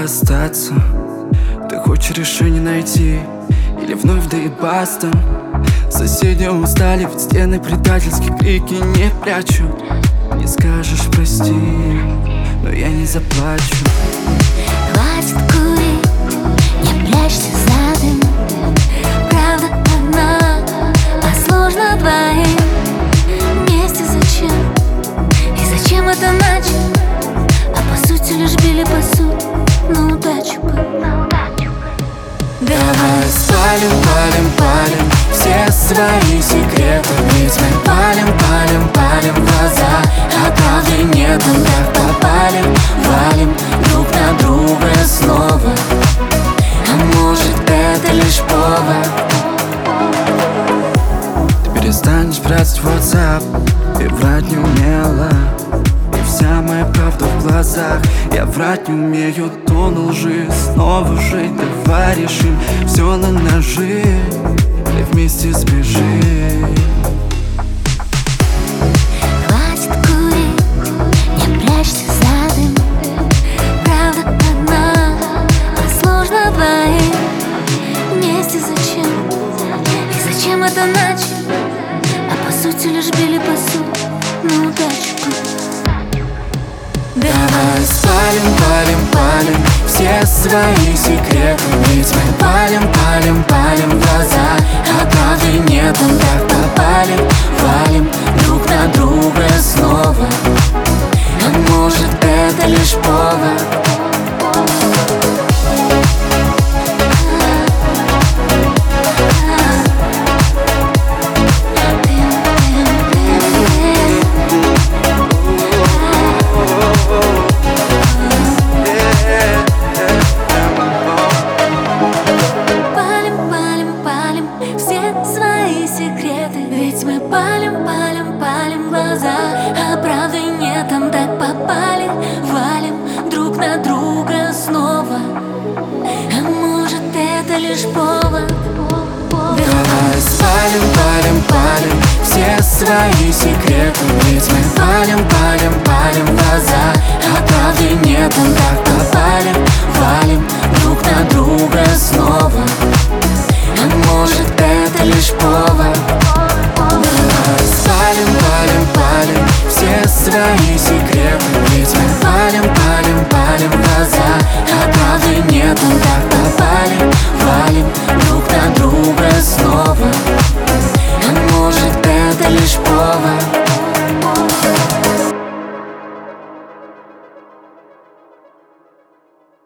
готова остаться? Ты хочешь решение найти или вновь да и баста? Соседи устали, ведь стены предательские крики не прячу. Не скажешь прости, но я не заплачу. Хватит курить, не прячься за дым. Правда одна, а сложно двоим. Вместе зачем? И зачем это начать? А по сути лишь били посуду на удачу бы. Давай спалим, палим, палим все свои секреты. Ведь мы палим, палим, палим в глаза, а правды нет, мы так попали. Валим друг на друга снова, а может это лишь повод. Ты перестанешь брать в WhatsApp и врать не умела. И вся моя правда в глазах. Я врать не умею, тону лжи. Снова жить, давай решим все на ножи и вместе сбежим. Хватит курить, не прячься за дым. Правда одна, а сложно двоим. Вместе зачем? И зачем это начать? А по сути лишь били посуду на удачу бы. Давай спалим, палим, палим все свои секреты. Ведь мы палим, палим, палим в глаза, а правды нет, мы так попали. Валим друг на друга снова, а может это лишь повод. Ведь мы палим, палим, палим в глаза, а правды нет, там так попали. Валим друг на друга снова, а может это лишь повод. Давай спалим, палим, палим все свои секреты. Ведь мы палим, палим, палим в глаза, а правды нет, там так попали. Валим друг на друга снова.